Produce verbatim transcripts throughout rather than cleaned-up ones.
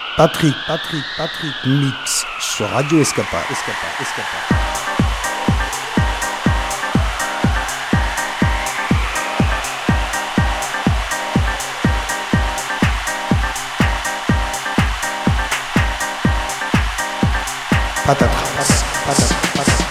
Patrick, Patrick, Patrick Mix sur Radio Escapade, Escapade, Escapade. Patatras, patatras, patatras.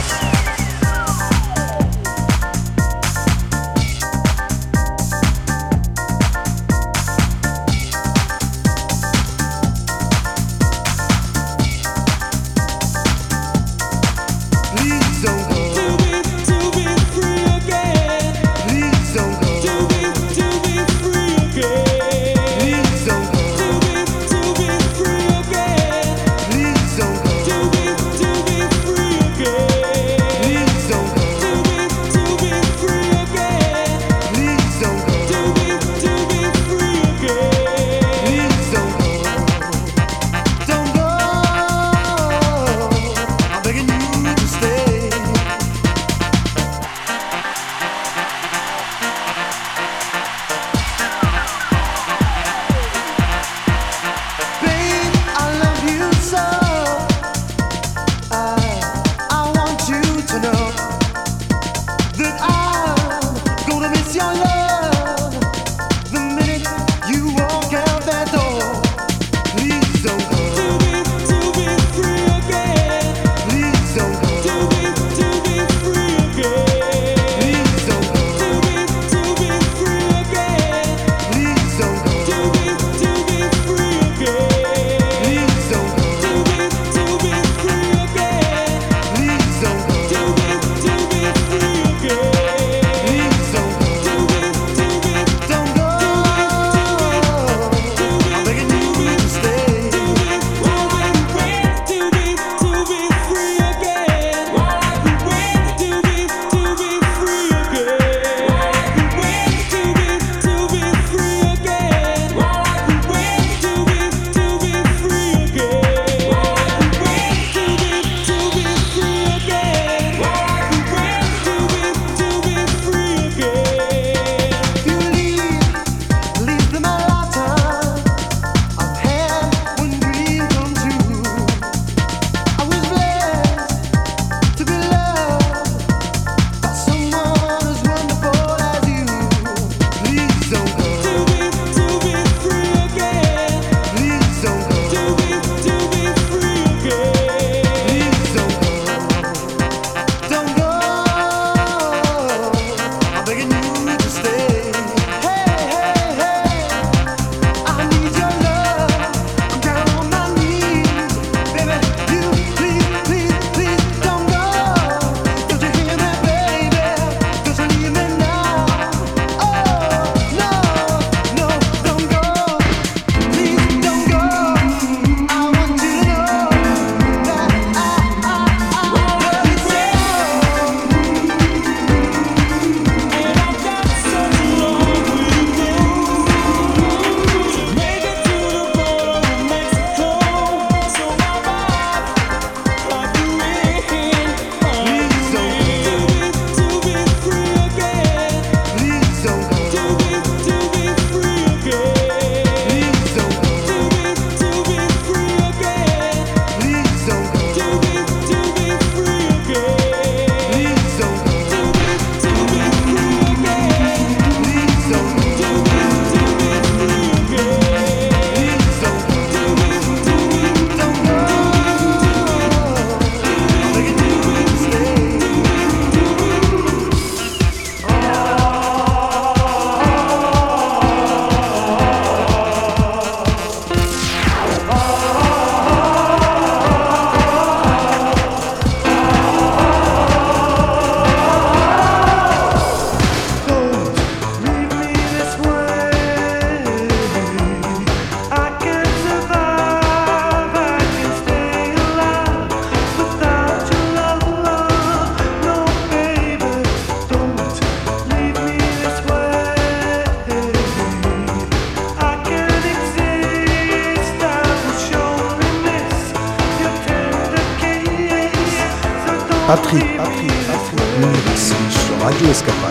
Patrick, Patrick, Patrick Mix sur Radio Escapade.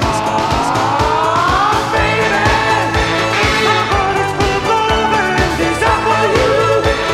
Baby, my heart is full of love and desire for you.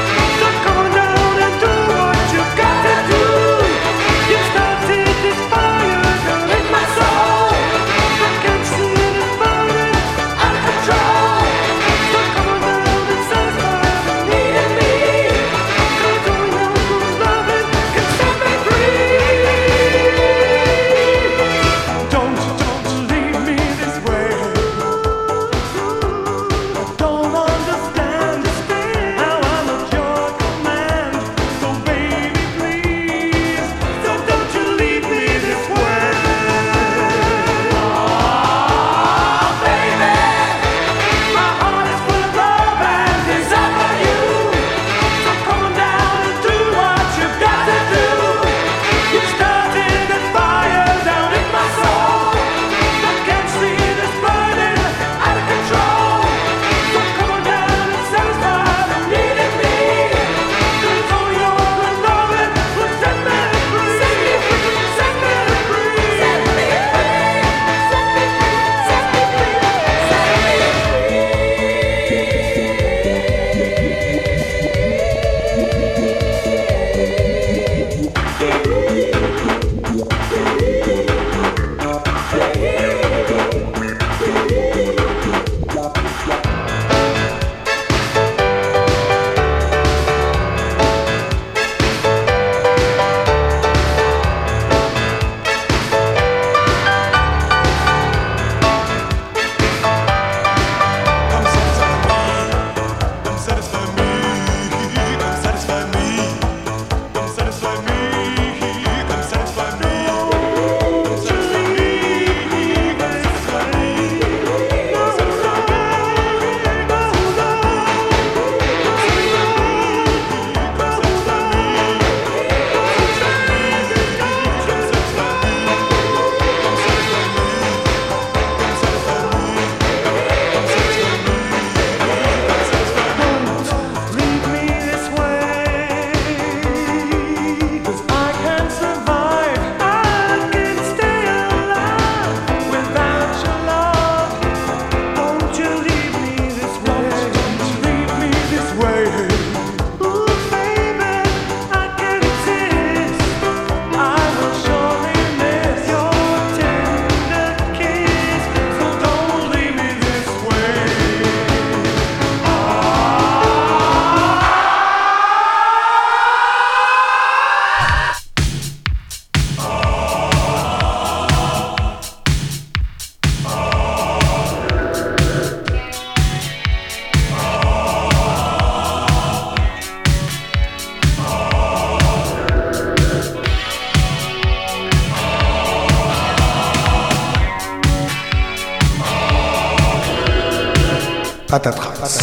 Patatrax.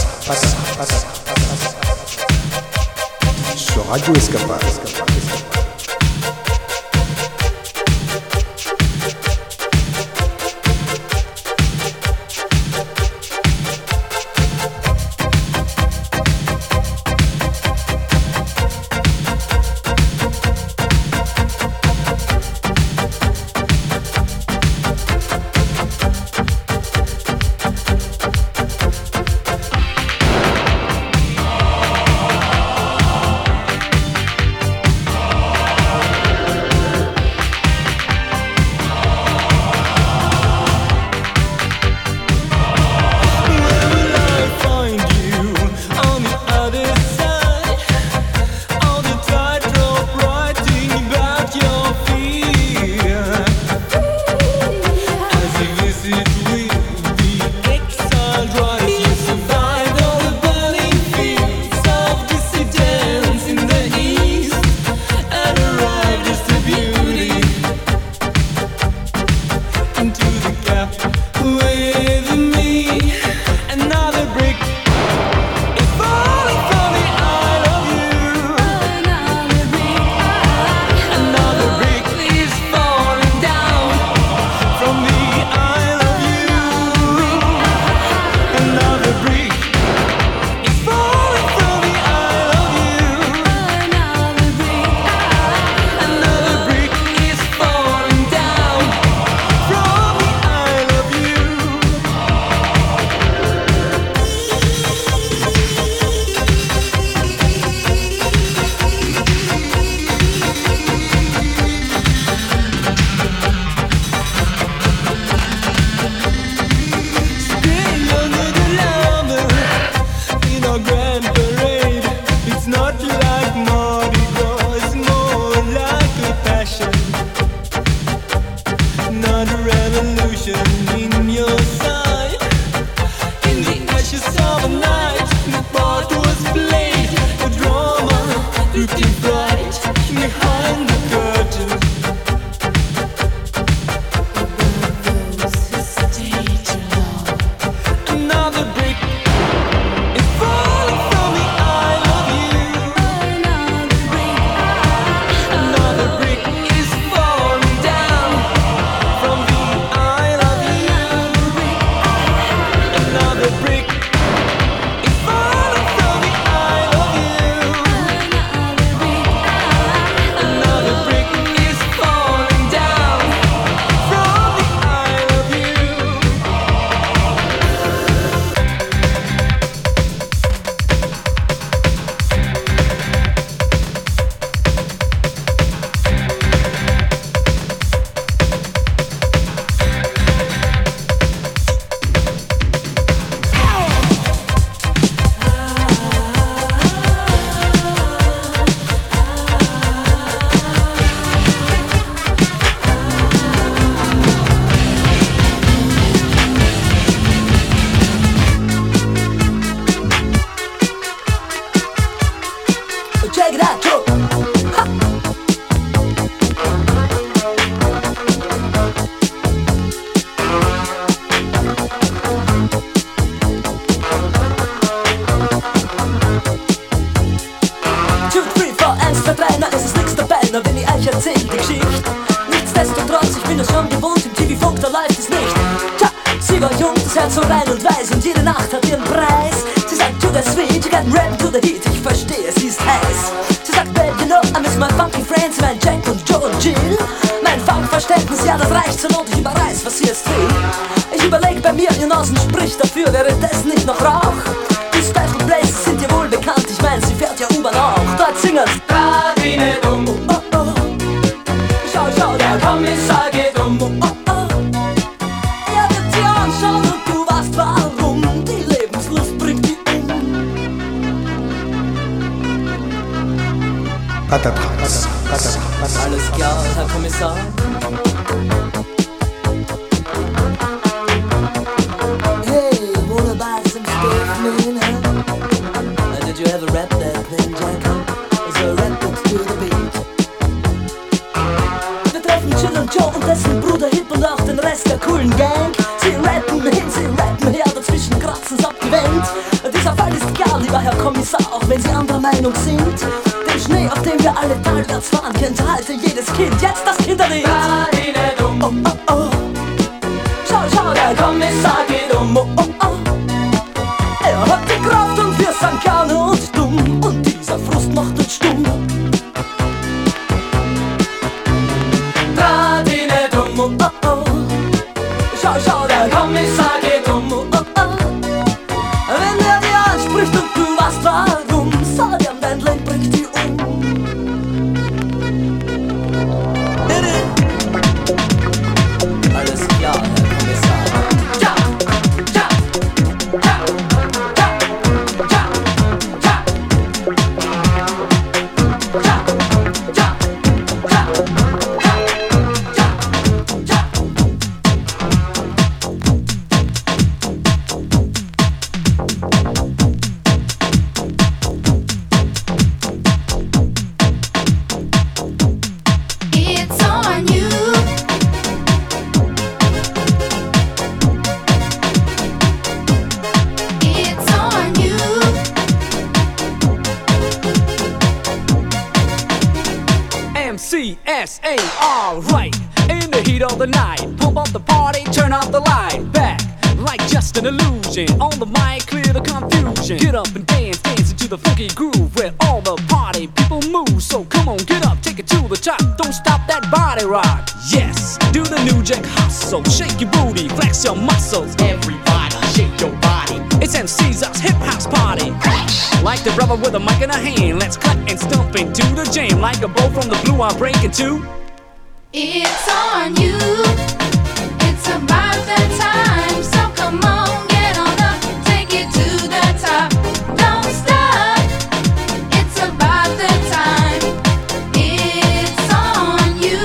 Sur Radio Escapa. Patatrax. Alles klar, Herr Kommissar. Hey, wanna buy some stuff, man? Huh? Did you ever rap that thing, Jack? So rap it to the beat. Wir treffen Chill und Joe und dessen Bruder Hip und auch den Rest der coolen Gang. Sie rappen hin, sie rappen her, dazwischen kratzen's ab die Wände. Dieser Fall ist egal, lieber Herr Kommissar, auch wenn Sie anderer Meinung sind. Den Schnee, auf dem wir alle talwärts fahren, kennt heute jedes Kind. Jetzt das Kinderlied. Oh, oh, oh. Schau, schau, der Kommissar geht um. Oh, oh, oh. Er hat die Kraft und wir sind gerne und dumm. Und dieser Frust macht uns stumm. Draht ihn nicht um. Oh, oh, oh. Schau, schau, der Kommissar geht um. Oh, oh, oh. Wenn er dir anspricht und du weißt warum, sag ihm, dein Leben bringt dich um. Alles klar, Herr Kommissar. Ja, ja, ja, ja, ja, ja, ja, ja, ja, It's on you. It's on you. M C S A, alright. In the heat of the night, pump up the party, turn off the light. Back, like just an illusion. On the mic, clear the confusion. Get up and dance, dance into the funky groove where all the party people move. So come on, get up, take it to the top. Don't stop that body rock. Yes, do the new jack hustle. Shake your booty, flex your muscles. Everybody, shake your body. It's M C's us hip house party. Like the rubber with a mic in a hand, let's cut and stomp into the jam. Like a bow from the blue, I'm breaking two. It's on you. It's about that time. So come on, get on up, take it to the top. Don't stop. It's about that time. It's on you.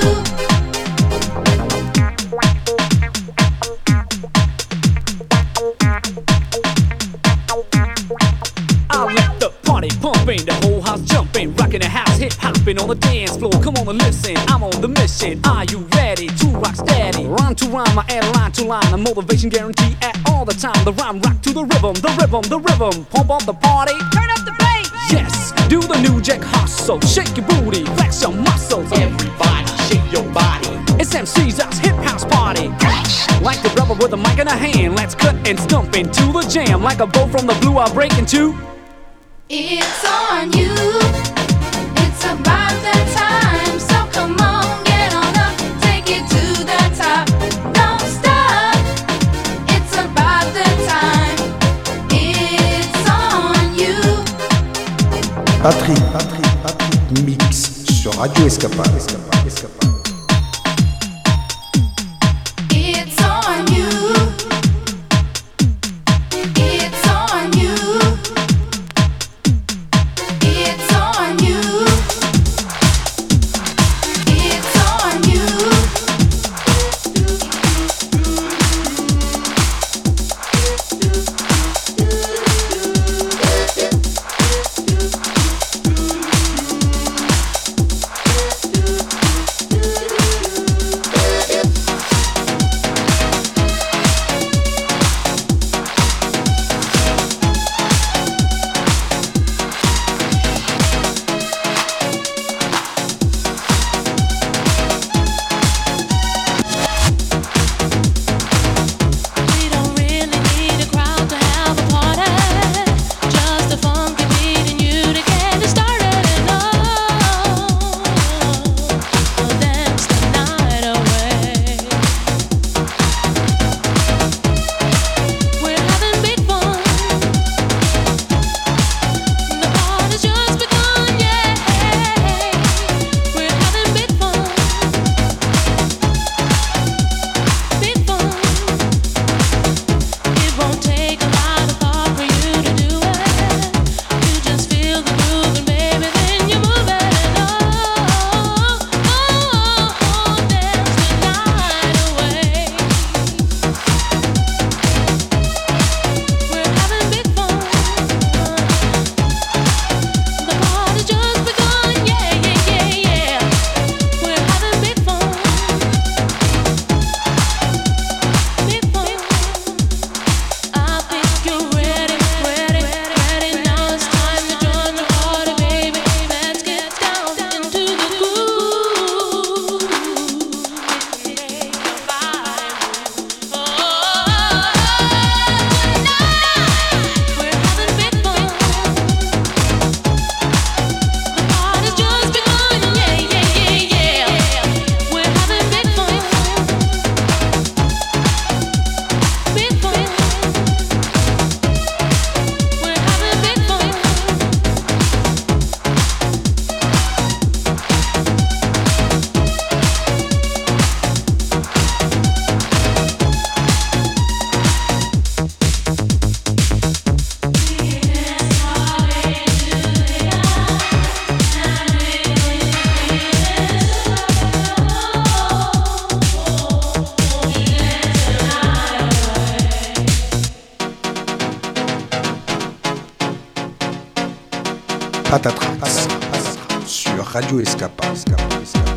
I let the party pumping, the whole house jumping, rocking the house, hip hopping on the dance floor. Come on and listen, I'm on the mission. Are you ready to rock steady? Rhyme to rhyme, I add line to line, a motivation guarantee at all the time. The rhyme rock to the rhythm, the rhythm, the rhythm. Pump up the party, turn up the bass. Yes, do the new jack hustle, shake your booty, flex your muscles. Everybody, shake your body. It's M C's us hip house party. Like the rubber with a mic in a hand, let's cut and stomp into the jam. Like a bow from the blue, I'll break into. It's on you. It's about that time. So come on, get on up, take it to the top. Don't stop. It's about that time. It's on you. Patrick, Patrick, Patrick Mix sur Radio Escapade. Escapade, Escapade. It's on you. It's on you. It's on you. It's on you. Patatrax sur Radio Escapa. Escapa, Escapa.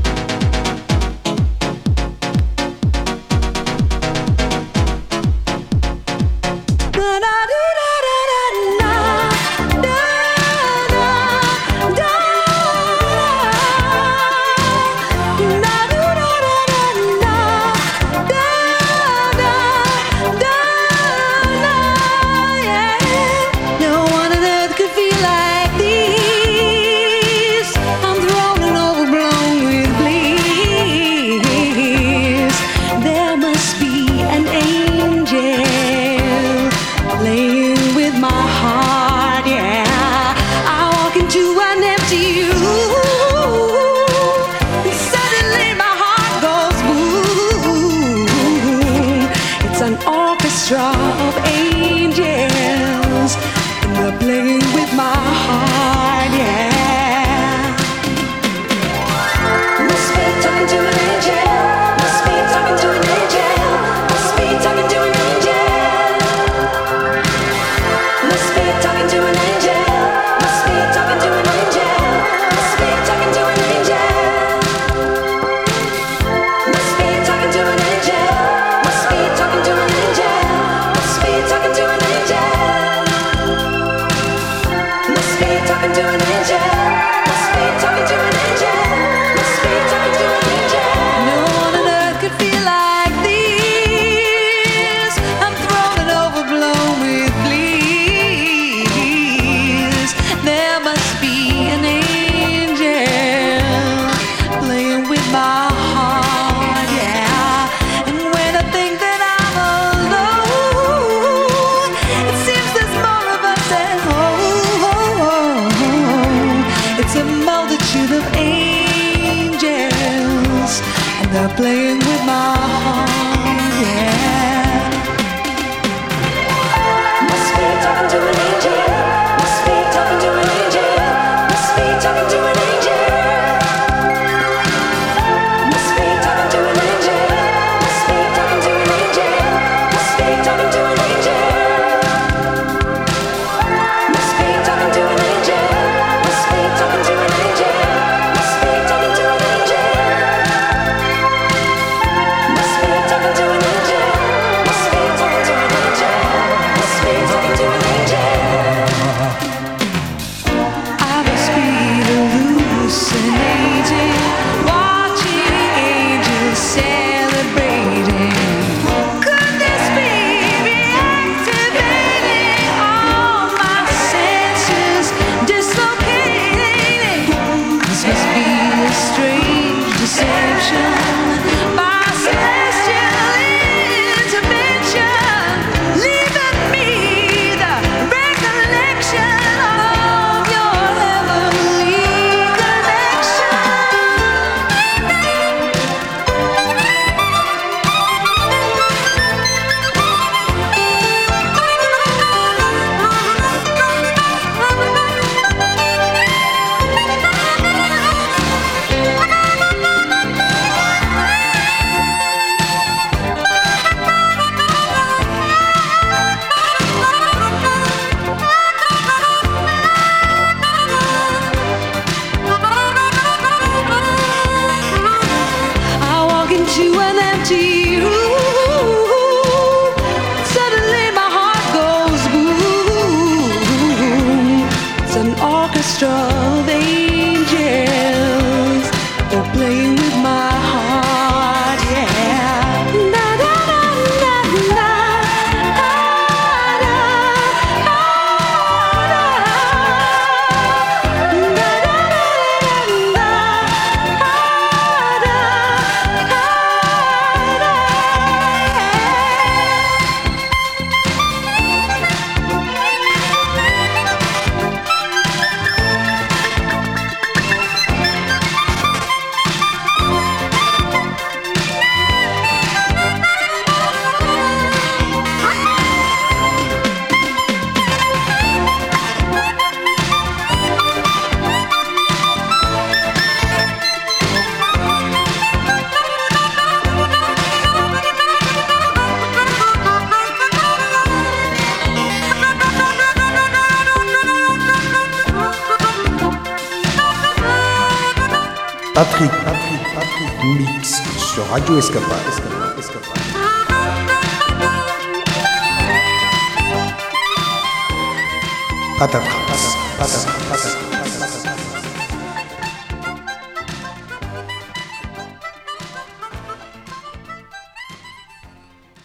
Playing with my heart, yeah. Must be talking to an angel. Must be talking to an angel. Must be talking to an angel. Must be talking to an angel. Must be talking to an angel. Must be talking to an angel. Must be talking to an angel. Must be talking to an angel. Must be talking to an angel. Patrick, Patrick, Patrick, mix sur Radio Escapade. Escapade, Escapade. Patatras, patatras, patatras.